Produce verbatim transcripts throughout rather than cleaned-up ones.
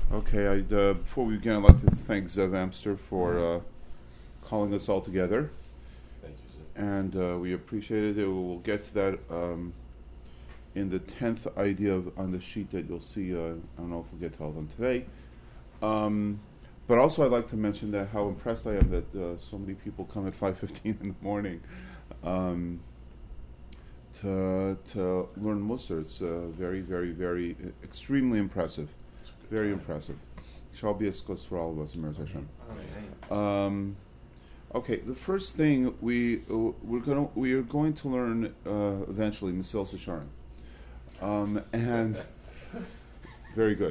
Okay, I'd, uh, before we begin, I'd like to thank Zev Amster for uh, calling us all together. Thank you, Zev. And uh, we appreciate it. We'll get to that um, in the tenth idea of, on the sheet that you'll see. Uh, I don't know if we'll get to all of them today. Um, but also I'd like to mention that how impressed I am that uh, so many people come at five fifteen in the morning um, to, to learn Musar. It's uh, very, very, very, uh, extremely impressive. Very impressive. Shall be a skos for all of us, Mir Hashem. Um, okay, the first thing we uh, we're gonna we are going to learn uh, eventually Mesilas Yesharim, um, and very good.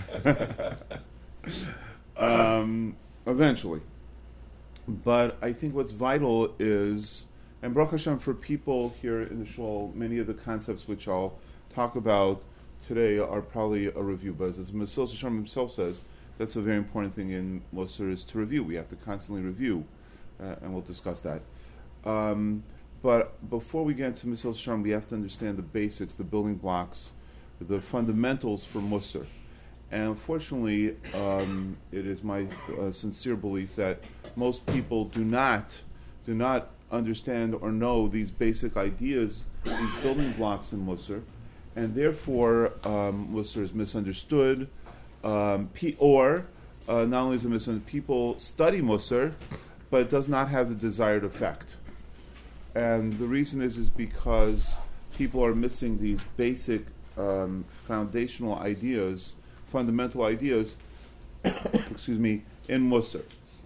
um, eventually, but I think what's vital is, and Baruch Hashem for people here in the shul, many of the concepts which I'll talk about today are probably a review, but as Mesilas Yesharim himself says, that's a very important thing in Musar is to review. We have to constantly review, uh, and we'll discuss that. Um, but before we get into Mesilas Yesharim, we have to understand the basics, the building blocks, the fundamentals for Musar. And unfortunately, um, it is my uh, sincere belief that most people do not do not understand or know these basic ideas, these building blocks in Musar. And therefore, um, Musar is misunderstood, um, P- or uh, not only is it misunderstood, people study Musar, but it does not have the desired effect. And the reason is is because people are missing these basic um, foundational ideas, fundamental ideas, excuse me, in Musar.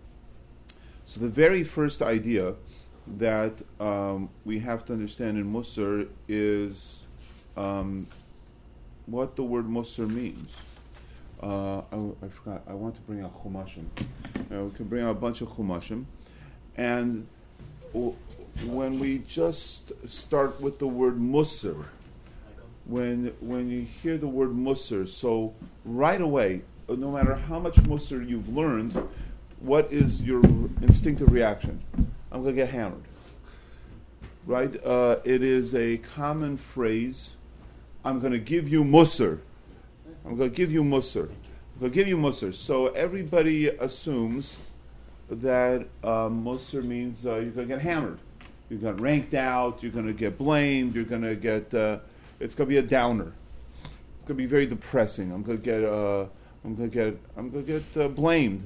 So the very first idea that um, we have to understand in Musar is Um, what the word Musar means. Uh, I, I forgot. I want to bring out Chumashim. Uh, we can bring out a bunch of Chumashim. And w- when we just start with the word Musar, when when you hear the word Musar, so right away, no matter how much Musar you've learned, what is your instinctive reaction? I'm going to get hammered. Right? Uh, it is a common phrase. I'm going to give you Musar. I'm going to give you Musar. I'm going to give you Musar. So everybody assumes that uh, Musar means uh, you're going to get hammered. You're going to get ranked out. You're going to get blamed. You're going to get. Uh, it's going to be a downer. It's going to be very depressing. I'm going to get. Uh, I'm going to get. I'm going to get uh, blamed.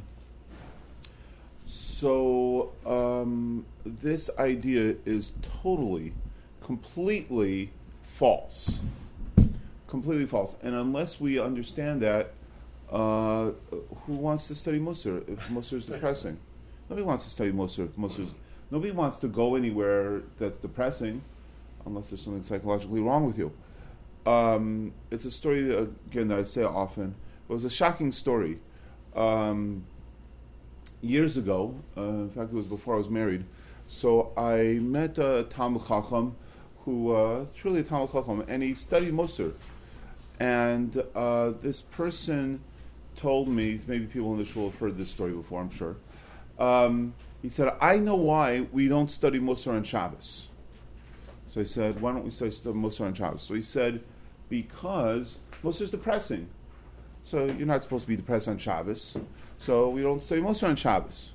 So um, this idea is totally, completely false. Completely false. And unless we understand that, uh, who wants to study Musar if Musar is depressing? Nobody wants to study Musar if Musar is... Nobody wants to go anywhere that's depressing unless there's something psychologically wrong with you. Um, it's a story, that, again, that I say often. It was a shocking story. Um, years ago, uh, in fact, it was before I was married, so I met a Talmud Chacham who, uh, it's really a Talmud Chacham, and he studied Musar. And uh, this person told me, maybe people in the shul have heard this story before, I'm sure. Um, he said, I know why we don't study Musar on Shabbos. So I said, why don't we study Musar on Shabbos? So he said, because Musar is depressing. So you're not supposed to be depressed on Shabbos. So we don't study Musar on Shabbos.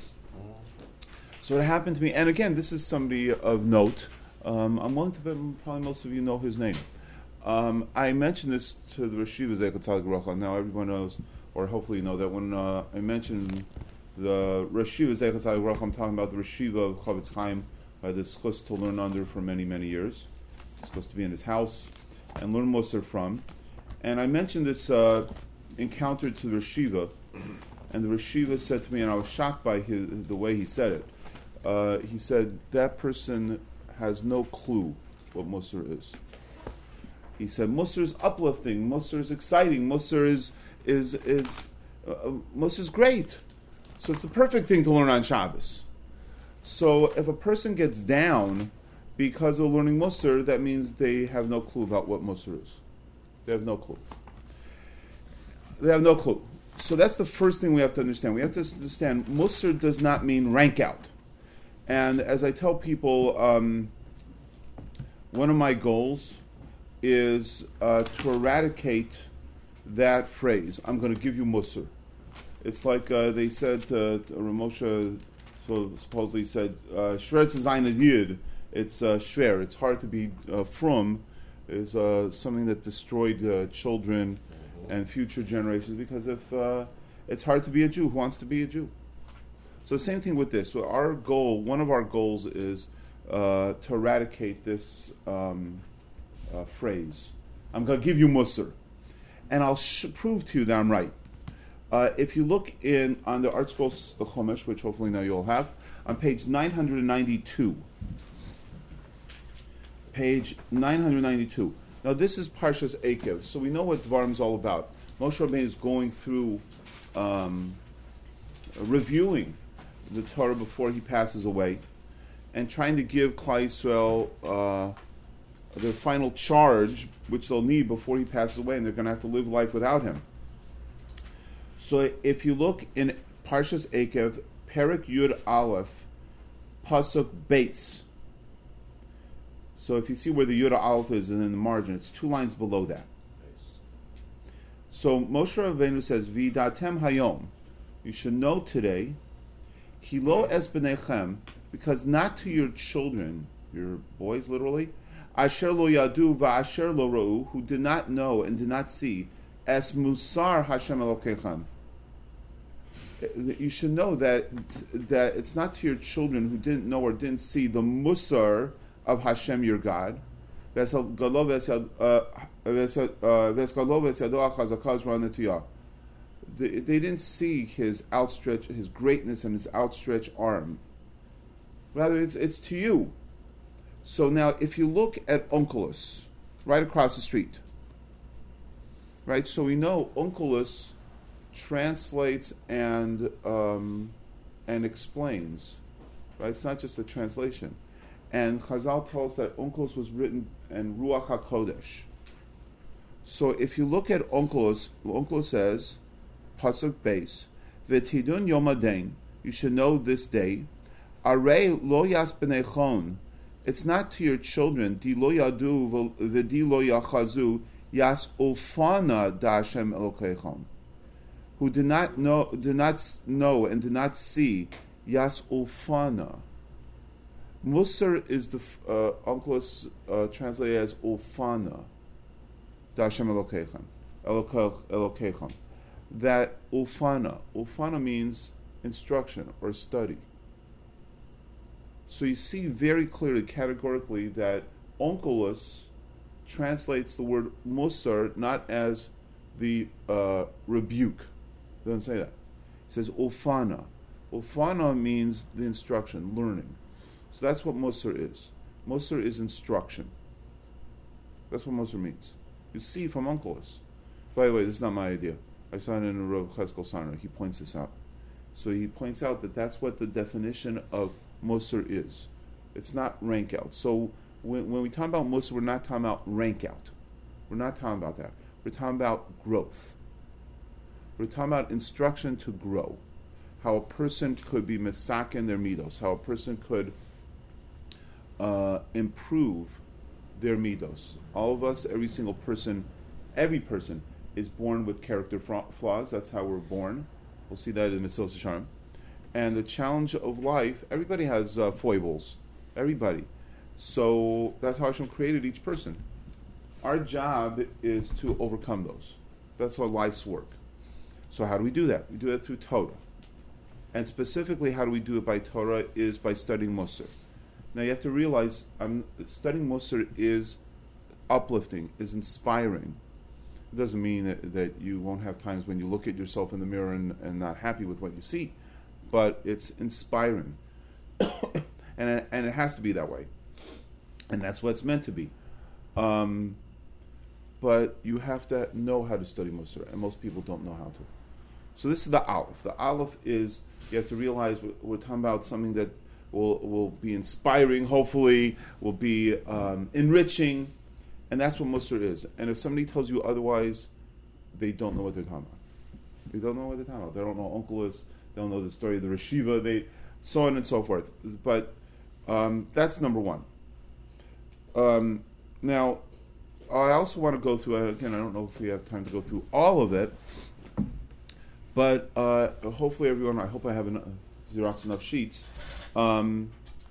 So it happened to me, and again, this is somebody of note. Um, I'm willing to bet probably most of you know his name. Um, I mentioned this to the Rosh Yeshiva Zeichat Tzadik Baruch. Now everyone knows, or hopefully you know, that when uh, I mentioned the Rosh Yeshiva Zeichat Tzadik Baruch, I'm talking about the Rosh Yeshiva of Chavetz Chaim, uh, the schus to learn under for many, many years. Schus to be in his house and learn Musar from. And I mentioned this uh, encounter to the Rosh Yeshiva, and the Rosh Yeshiva said to me, and I was shocked by his, the way he said it. Uh, he said, that person has no clue what Musar is. He said, Musar is uplifting, Musar is exciting, Musar is is is uh, Musar is great. So it's the perfect thing to learn on Shabbos. So if a person gets down because of learning Musar, that means they have no clue about what Musar is. They have no clue. They have no clue. So that's the first thing we have to understand. We have to understand Musar does not mean rank out. And as I tell people, um, one of my goals is uh, to eradicate that phrase, I'm going to give you Musar. It's like uh, they said, uh, Ramosha so supposedly said, Shver Zayin Yid, it's uh, Shver, it's hard to be uh, from, is uh, something that destroyed uh, children mm-hmm. and future generations, because if uh, it's hard to be a Jew, who wants to be a Jew? So the same thing with this. So our goal, one of our goals is uh, to eradicate this um, uh, phrase. I'm going to give you Musar. And I'll sh- prove to you that I'm right. Uh, if you look in on the Art Scrolls Chumash, which hopefully now you'll have, on page nine hundred ninety-two. Page nine hundred ninety-two. Now this is Parshas Eikev, so we know what Dvarim is all about. Moshe Rabbeinu is going through, um, reviewing the Torah before he passes away, and trying to give Klal Yisrael uh, their final charge, which they'll need before he passes away, and they're going to have to live life without him. So if you look in Parshas Eikev, Perek Yud Aleph, Pasuk Beis. So if you see where the Yud Aleph is in the margin, it's two lines below that. So Moshe Rabbeinu says, V'datem hayom, you should know today, Ki lo es b'nechem, because not to your children, your boys literally, Asher lo yadu va'asher lo ra'u, who did not know and did not see, es musar Hashem Elokechem. You should know that that it's not to your children who didn't know or didn't see the musar of Hashem your God. They, they didn't see his outstretched, his greatness and his outstretched arm. Rather, it's, it's to you. So now, if you look at Onkelos, right across the street, right? So we know Onkelos translates and um, and explains, right? It's not just a translation. And Chazal tells us that Onkelos was written in Ruach HaKodesh. So if you look at Onkelos, Onkelos says, Pasuk Beis, V'tidun Yom Hadain, you should know this day, Arei lo yas b'neichon, it's not to your children, Di lo yadu v'di lo yachazu, yas ulfana da Hashem Elokeichon, who did not know, did not know and did not see, yas ulfana. Musar is the uh, Onkelos uh, translated as Ulfana, da Hashem Elokechem, Elokechem. That Ulfana, Ulfana means instruction or study. So you see very clearly, categorically, that Onkelos translates the word Musar not as the uh, rebuke. It doesn't say that. It says Ulfana. Ulfana means the instruction, learning. So that's what Musar is. Musar is instruction. That's what Musar means. You see from Onkelos. By the way, this is not my idea. I saw it in Rav Cheskel Sarner. He points this out. So he points out that that's what the definition of Musar is. It's not rank out. So when, when we talk about Musar, we're not talking about rank out. We're not talking about that. We're talking about growth. We're talking about instruction to grow. How a person could be mesak in their midos. How a person could Uh, improve their midos. All of us, every single person, every person is born with character flaws. That's how we're born. We'll see that in Mesilas Yesharim. And the challenge of life, everybody has uh, foibles. Everybody. So that's how Hashem created each person. Our job is to overcome those. That's our life's work. So how do we do that? We do it through Torah. And specifically, how do we do it by Torah is by studying Musar. Now you have to realize, I'm, studying Musar is uplifting, is inspiring. It doesn't mean that, that you won't have times when you look at yourself in the mirror and, and not happy with what you see, but it's inspiring. and, it, and it has to be that way. And that's what it's meant to be. Um, but you have to know how to study Musar, and most people don't know how to. So this is the Aleph. The Aleph is, you have to realize we're, we're talking about something that Will, will be inspiring, hopefully, will be um, enriching, and that's what Musar is. And if somebody tells you otherwise, they don't know what they're talking about. They don't know what they're talking about. They don't know Onkelos, they don't know the story of the Reshiva, they, so on and so forth. But um, that's number one. Um, now, I also want to go through, uh, again, I don't know if we have time to go through all of it, but uh, hopefully everyone, I hope I have enough, Xerox enough sheets. Um,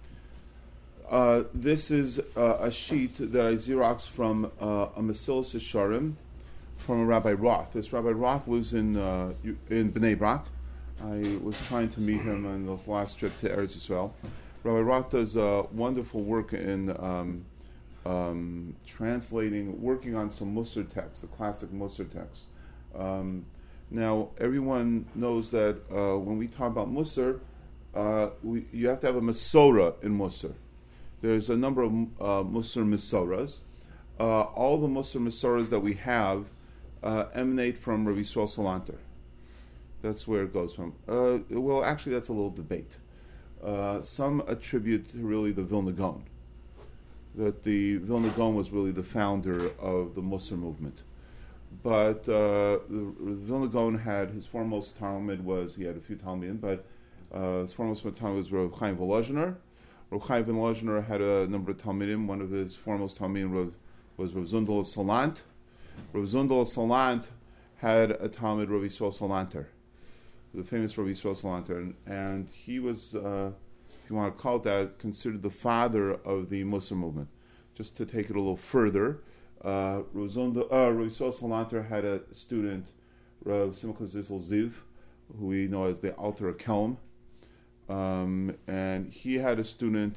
uh, this is uh, a sheet that I Xeroxed from uh, a Mesilas Yesharim from a Rabbi Roth. This Rabbi Roth lives in uh, in Bnei Brak. I was trying to meet him on this last trip to Eretz Yisrael. Rabbi Roth does uh, wonderful work in um, um, translating, working on some Musar texts, the classic Musar texts. Um, now, everyone knows that uh, when we talk about Musar, uh, we, you have to have a Masorah in Musar. There's a number of uh, Musar Masorahs. Uh, all the Musar Masorahs that we have uh, emanate from Rabbi Yisrael Salanter. That's where it goes from. Uh, well, actually, that's a little debate. Uh, some attribute to really the Vilna Gaon, that the Vilna Gaon was really the founder of the Musar movement. But uh, the, the Vilna Gaon had, his foremost Talmud was, he had a few Talmudim, but uh, his foremost Talmud was Rav Chaim Volozhiner. Rav Chaim Volozhiner had a number of Talmudim. One of his foremost Talmudim was Rav Zundel of Salant. Rav Zundel of Salant had a Talmud, Rav Yisrael Salanter, the famous Rabbi Yisrael Salanter, and, and he was, uh, if you want to call it that, considered the father of the Musar movement. Just to take it a little further, uh, Rabbi Yisrael Salanter had a student, Rav Simcha Zissel Ziv, who we know as the Alter Kelm, um, and he had a student,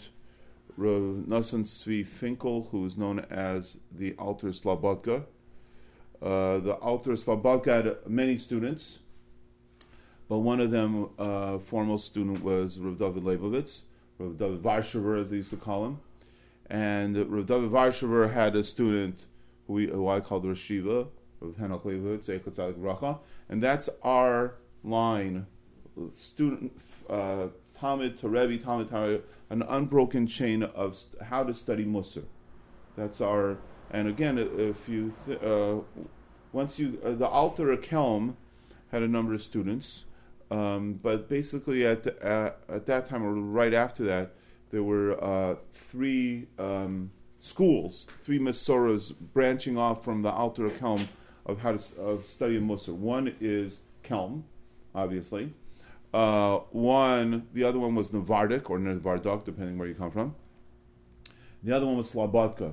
Rav Nosson Tzvi Finkel, who is known as the Alter Slobodka. Uh, the Alter Slobodka had many students, but one of them, uh, foremost student, was Rav David Leibovitz, Rav David Varshaver, as they used to call him. And Rav David Varshaver had a student who, we, who I called Rosh Yeshiva, Rav Henoch Leibovitz, Eichot Tzadik Bracha. And that's our line, student, uh, Talmud to Rebbe, Talmud to Rebbe, an unbroken chain of st- how to study Musar. That's our, and again, if you, th- uh, once you, uh, the Alter Kelm had a number of students. Um, but basically, at, the, uh, at that time, or right after that, there were uh, three um, schools, three Masorahs branching off from the Alter Kelm of how to of study Musar. One is Kelm, obviously. Uh, one, the other one was Navardik or Nevardok, depending where you come from. The other one was Slobodka.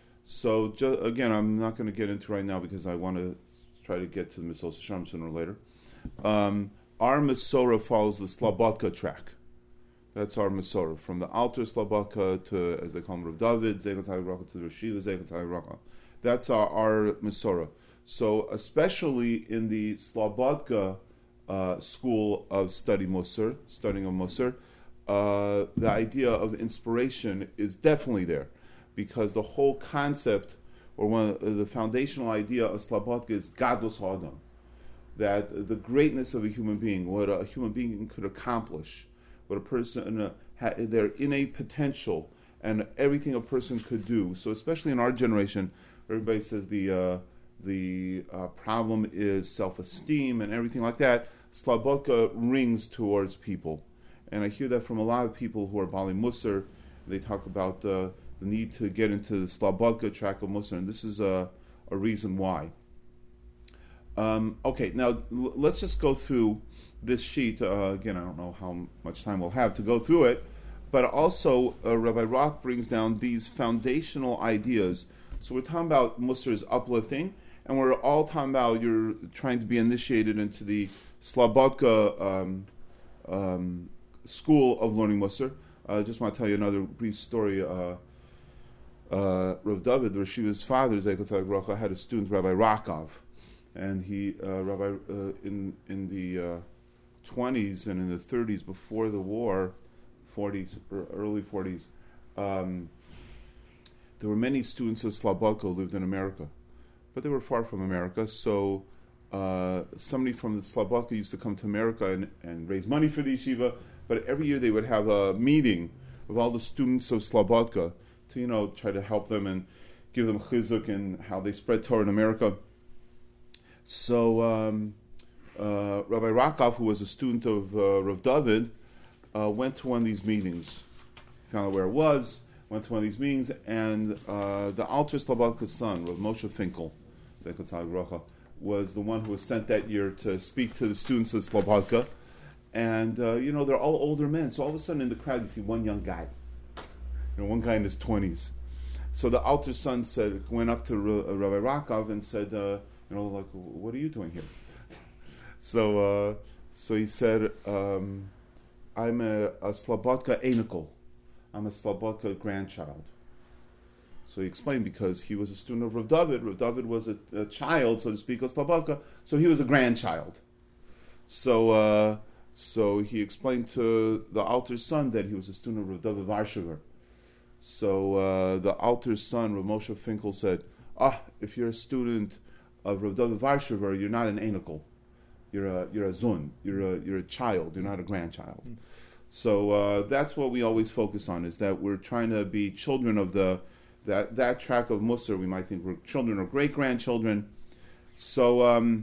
So ju- again, I'm not going to get into right now because I want to try to get to the Mesilas Yesharim sooner or later. Um, Our Masorah follows the Slobodka track. That's our Masorah. From the Alter Slobodka to, as they call him, Rav David, Zeichel Tzadik Bracha, to the Rosh Yeshiva, Zeichel Tzadik Bracha. That's our, our Masorah. So, especially in the Slobodka uh, school of study Musar, studying of Musar, uh, the idea of inspiration is definitely there. Because the whole concept, or one of the foundational idea of Slobodka is Gadlus Ha'adam. That the greatness of a human being, what a human being could accomplish, what a person, uh, ha, their innate potential, and everything a person could do. So, especially in our generation, everybody says the uh, the uh, problem is self-esteem and everything like that. Slobodka rings towards people, and I hear that from a lot of people who are Bali Musar. They talk about uh, the need to get into the Slobodka track of Musar, and this is a, a reason why. Um, okay, now l- let's just go through this sheet. Uh, again, I don't know how much time we'll have to go through it, but also uh, Rabbi Roth brings down these foundational ideas. So we're talking about Musar's uplifting, and we're all talking about you're trying to be initiated into the Slobodka um, um, school of learning Musar. I uh, just want to tell you another brief story. Uh, uh, Rav David, Rosh Yeshiva's father, Zeichel Tzadik Bracha, had a student, Rabbi Rakov. And he, uh, Rabbi, uh, in in the uh, twenties and in the thirties before the war, forties or early forties, um, there were many students of Slobodka who lived in America, but they were far from America. So uh, somebody from the Slobodka used to come to America and, and raise money for the yeshiva. But every year they would have a meeting of all the students of Slobodka to, you know, try to help them and give them chizuk and how they spread Torah in America. So um, uh, Rabbi Rakov, who was a student of uh, Rav David, uh, went to one of these meetings. He found out where it was, went to one of these meetings, and uh, the Alter Slobodka's son, Rav Moshe Finkel, was the one who was sent that year to speak to the students of Slobodka. And, uh, you know, they're all older men. So all of a sudden in the crowd, you see one young guy. You know, one guy in his twenties. So the Alter son said, went up to R- Rabbi Rakov and said, uh, you know, like, what are you doing here? so uh, so he said, um, I'm a, a Slobodka Einikel. I'm a Slobodka grandchild. So he explained because he was a student of Rav David. Rav David was a, a child, so to speak, of Slobodka. So he was a grandchild. So... Uh, So he explained to the Alter's son that he was a student of Rav David Varshaver. So uh, the Alter's son, Rav Moshe Finkel, said, ah, if you're a student of Rav David Varshaver, you're not an Einikel. You're a you're a zun. You're a you're a child. You're not a grandchild. Mm. So uh, that's what we always focus on, is that we're trying to be children of the that that track of Musar. We might think we're children or great grandchildren. So um,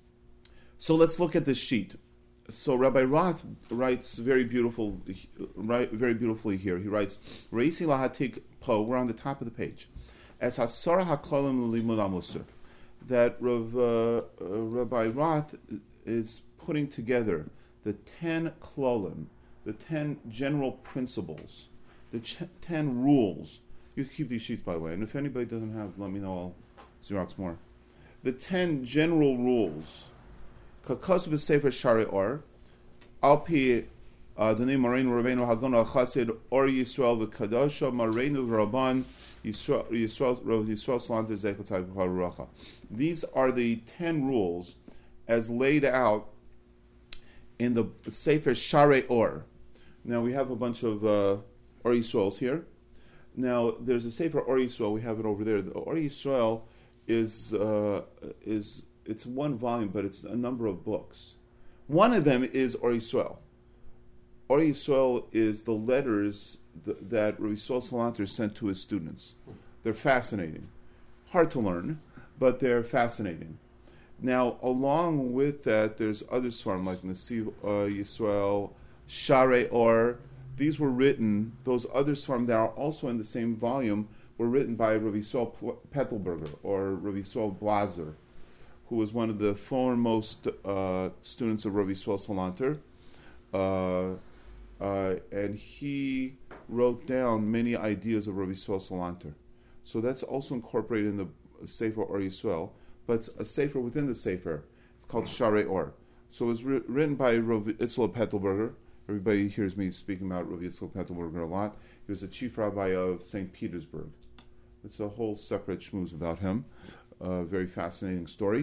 so let's look at this sheet. So Rabbi Roth writes very beautiful, right, very beautifully here. He writes, "Reisi lahatik po." We're on the top of the page. As hasara haklalim l'limud musar, that Rav, uh, uh, Rabbi Roth is putting together the ten klolim, the ten general principles, the ch- ten rules. You keep these sheets, by the way, and if anybody doesn't have, let me know. I'll Xerox more. The ten general rules. Kakos b'sefer Shari Or, Alpi Adonai Moreinu Rabbeinu Hagon Chasid Or Yisrael v'Kadosha Moreinu v'Rabban Yisrael Yisrael Yisrael Salanter Zechatai v'Harucha. These are the ten rules as laid out in the Sefer Shari Or. Now we have a bunch of uh, Or Yisraels here. Now there's a Sefer Or Yisrael. We have it over there. The Or Yisrael is uh, is it's one volume, but it's a number of books. One of them is Or Yisrael. Or Yisrael is the letters th- that Rabbi Yisrael Salanter sent to his students. They're fascinating. Hard to learn, but they're fascinating. Now, along with that, there's other svarim like Nasiv uh, Yisrael, Share Or. These were written, those other svarim that are also in the same volume were written by Rabbi Yisrael Pettelberger or Rabbi Yisrael Blazer, who was one of the foremost uh, students of Rabbi Yisrael Salanter. Uh, uh, and he wrote down many ideas of Rabbi Yisrael Salanter. So that's also incorporated in the Sefer Or Yisrael, but it's a Sefer within the Sefer. It's called Share Or. So it was ri- written by Rabbi Yitzhak Pettelberger. Everybody hears me speaking about Rabbi Yitzhak Pettelberger a lot. He was the chief rabbi of Saint Petersburg. It's a whole separate schmooze about him. A uh, very fascinating story.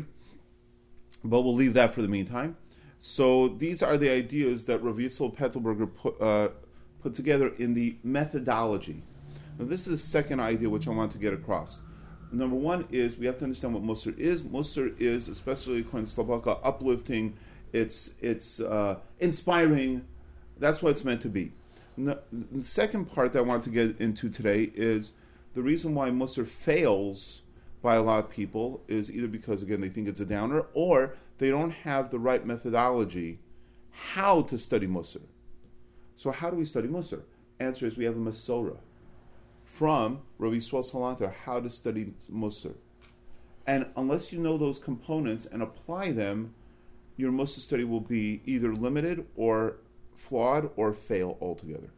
But we'll leave that for the meantime. So these are the ideas that Rav Yitzhak Pettelberger put, uh, put together in the methodology. Now this is the second idea which I want to get across. Number one is we have to understand what Musar is. Musar is, especially according to Slobodka, uplifting, it's, it's uh, inspiring. That's what it's meant to be. The, the second part that I want to get into today is the reason why Musar fails by a lot of people is either because, again, they think it's a downer, or they don't have the right methodology how to study Musar. So how do we study Musar? Answer is we have a Masorah from Rabbi Yisrael Salanter, how to study Musar. And unless you know those components and apply them, your Musar study will be either limited or flawed or fail altogether.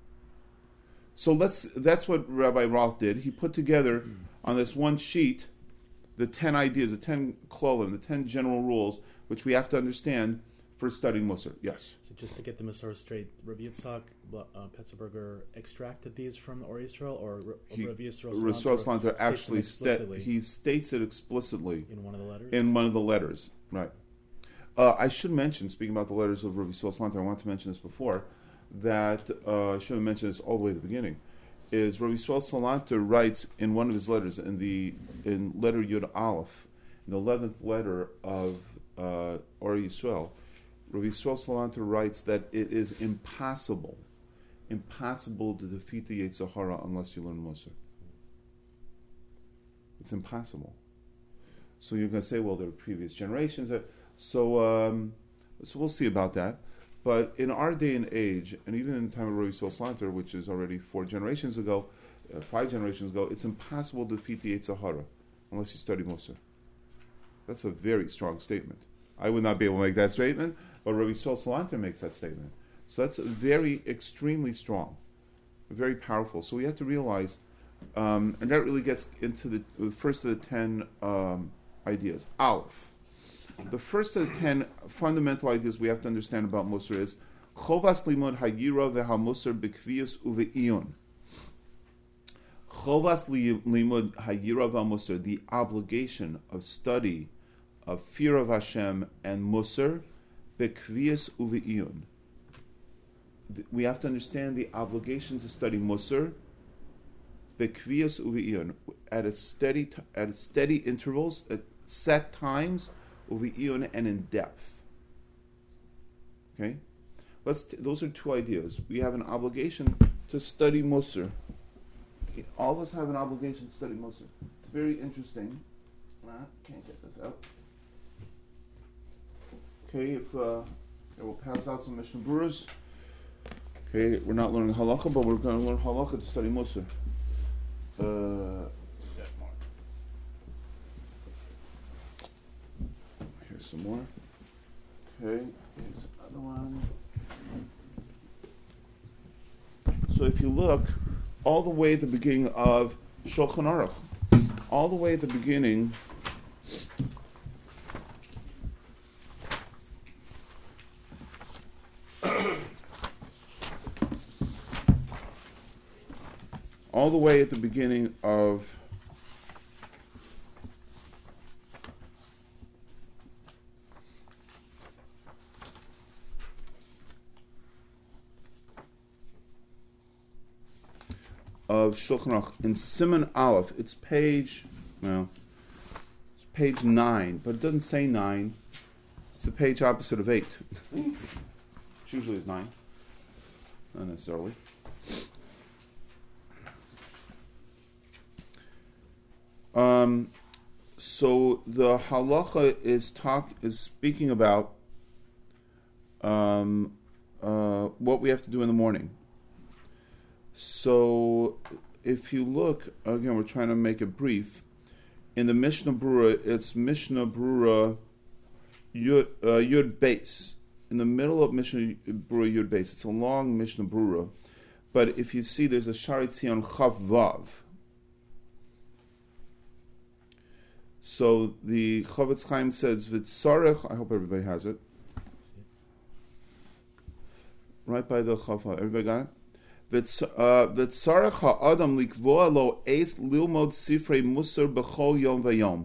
So let's that's what Rabbi Roth did. He put together on this one sheet the ten ideas, the ten klolim, the ten general rules, which we have to understand for studying Musar. Yes? So just to get the Musar straight, Rabbi Yitzhak uh, Petzelberger extracted these from Or Yisrael, or He, Rabbi Yisrael Salanter actually sta- he states it explicitly in one of the letters? In one of the letters, right. Uh, I should mention, speaking about the letters of Rabbi Yisrael Salanter, I want to mention this before, that uh, I should have mentioned this all the way at the beginning, is Rabbi Yisrael Salanter writes in one of his letters, in the in letter Yud Aleph, in the eleventh letter of uh, Or Yisrael, Rabbi Yisrael Salanter writes that it is impossible, impossible to defeat the Yetzer Hara unless you learn Musar. It's impossible. So you're going to say, well, there are previous generations. So, um, so we'll see about that. But in our day and age, and even in the time of Rabbi Yisrael Salanter, which is already four generations ago, uh, five generations ago, it's impossible to defeat the Yetzer Hara unless you study Musar. That's a very strong statement. I would not be able to make that statement, but Rabbi Yisrael Salanter makes that statement. So that's very, extremely strong, very powerful. So we have to realize, um, and that really gets into the, the first of the ten um, ideas. Aleph. The first of the ten fundamental ideas we have to understand about Musar is Chovas limud hagira vehamusar b'kviyus uve'iyun. Chovas limud hagira vehamusar, the obligation of study, of fear of Hashem and Musar, b'kviyus uve'iyun. We have to understand the obligation to study Musar, b'kviyus uve'iyun, at a steady t- at steady intervals, at set times, uve'iyun, and in depth. Okay. Let's t- those are two ideas. We have an obligation to study Musar. Okay. All of us have an obligation to study Musar. It's very interesting. Nah, can't get this out. Okay, if uh, we'll pass out some Mishnah Berurahs. Okay, we're not learning Halakha, but we're going to learn Halakha to study Musar. Uh, here's some more. Okay, here's another one. So if you look all the way at the beginning of Shulchan Aruch, all the way at the beginning, all the way at the beginning of of Shulchan Aruch in Siman Aleph. It's page, well, it's page nine, but it doesn't say nine. It's the page opposite of eight. Which usually is nine, not necessarily. Um, so the halacha is talk is speaking about um, uh, what we have to do in the morning. So, if you look, again, we're trying to make it brief. In the Mishnah Berurah, it's Mishnah Berurah Yud, uh, Yud Beis. In the middle of Mishnah Berurah Yud Beis. It's a long Mishnah Berurah. But if you see, there's a Shari Tzion Chav Vav. So, the Chavetz Chaim says, V'tzarech, I hope everybody has it. Right by the Chav Vav. Everybody got it? V'tzarech ha'adam likvoa lo eis lilmod sifrei musar b'chol yom v'yom.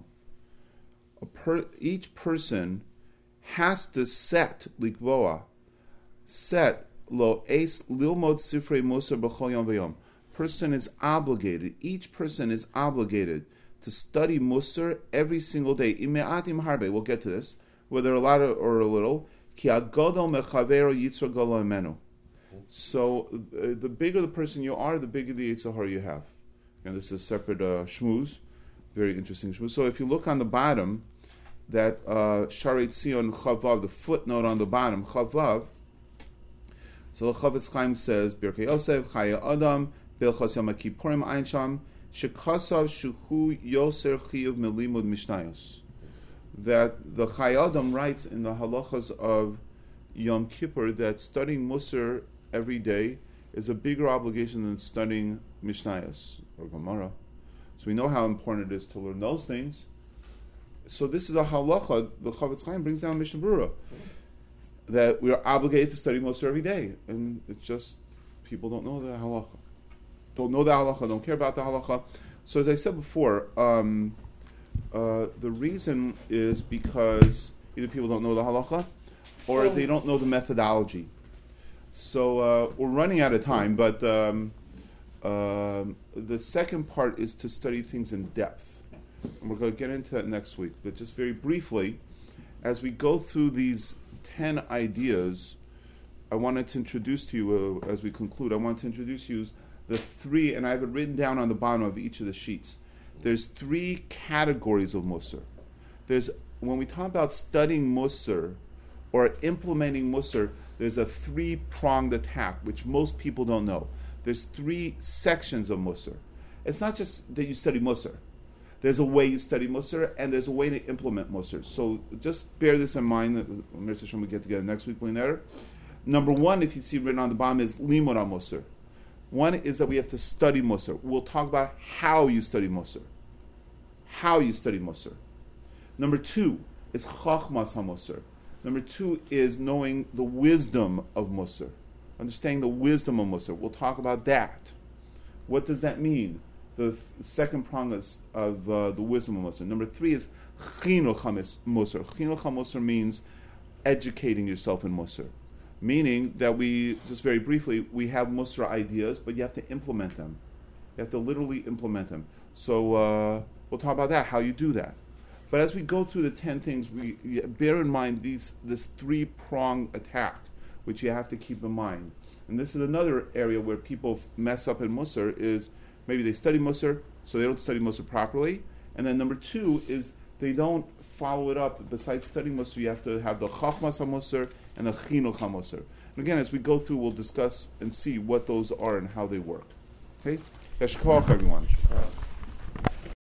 Each person has to set likvoa, set lo eis lilmod sifrei musar b'chol yom v'yom. Person is obligated. Each person is obligated to study musar every single day. Ime'atim harbe. We'll get to this, whether a lot or a little. Ki agodol mechavero yitzro golo imenu. So, uh, the bigger the person you are, the bigger the Yetzer Hara you have. And this is a separate uh, shmooze, very interesting shmooze. So, if you look on the bottom, that uh, Shari Tzion Chavav, the footnote on the bottom, Chavav, so the Chavetz Chaim says, Birkei Yosef, Chaya Adam, Bilchos Yom HaKippurim Ein Sham, Shekasav Shuhu Yoser Chiyuv Melimud Mishnayos. That the Chaya Adam writes in the halachas of Yom Kippur that studying Musar every day is a bigger obligation than studying Mishnayos or Gemara. So we know how important it is to learn those things. So this is a halacha. The Chavetz Chaim brings down Mishnah Berurah that we are obligated to study Musar every day, and it's just people don't know the halacha, don't know the halacha, don't care about the halacha. So as I said before, um, uh, the reason is because either people don't know the halacha or they don't know the methodology. So uh, we're running out of time, but um, uh, the second part is to study things in depth. And we're going to get into that next week. But just very briefly, as we go through these ten ideas, I wanted to introduce to you, uh, as we conclude, I want to introduce you the three, and I have it written down on the bottom of each of the sheets. There's three categories of Musar. There's, when we talk about studying Musar, or implementing Musar, there's a three-pronged attack, which most people don't know. There's three sections of Musar. it's not just that you study Musar. There's a way you study Musar, and there's a way to implement Musar. So just bear this in mind. That Mir Hashem will get together next week. Number one, if you see written on the bottom, is Limud Musar. One is that we have to study Musar. We'll talk about how you study Musar. How you study Musar. Number two is Chachmas HaMusar. Number two is knowing the wisdom of Musar. Understanding the wisdom of Musar. We'll talk about that. What does that mean? The th- second prong is of uh, the wisdom of Musar. Number three is Chinuch HaMusar. Chinuch HaMusar means educating yourself in Musar. Meaning that we, just very briefly, we have Musar ideas, but you have to implement them. You have to literally implement them. So uh, we'll talk about that, how you do that. But as we go through the ten things, we bear in mind these this three-prong attack, which you have to keep in mind. And this is another area where people mess up in Musar, is maybe they study Musar, so they don't study Musar properly. And then number two is they don't follow it up. Besides studying Musar, you have to have the Chachmas HaMusar and the Chinuch HaMusar. And again, as we go through, we'll discuss and see what those are and how they work. Okay? Yeshkavach, everyone.